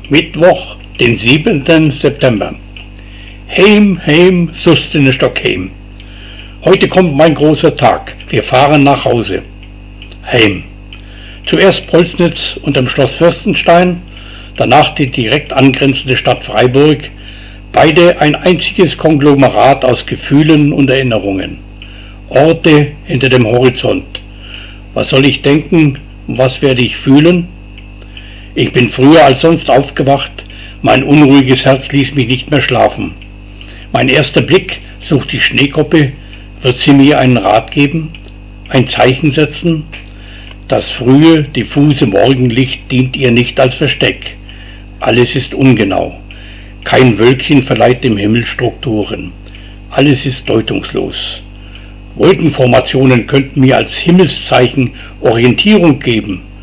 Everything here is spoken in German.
Mittwoch, den 7. September. Heim, heim, Sustene Stock heim. Heute kommt mein großer Tag. Wir fahren nach Hause. Heim. Zuerst Polsnitz unterm Schloss Fürstenstein, danach die direkt angrenzende Stadt Freiburg, beide ein einziges Konglomerat aus Gefühlen und Erinnerungen. Orte hinter dem Horizont. Was soll ich denken und was werde ich fühlen? Ich bin früher als sonst aufgewacht, mein unruhiges Herz ließ mich nicht mehr schlafen. Mein erster Blick sucht die Schneekoppe, wird sie mir einen Rat geben, ein Zeichen setzen? Das frühe, diffuse Morgenlicht dient ihr nicht als Versteck. Alles ist ungenau. Kein Wölkchen verleiht dem Himmel Strukturen. Alles ist deutungslos. Wolkenformationen könnten mir als Himmelszeichen Orientierung geben.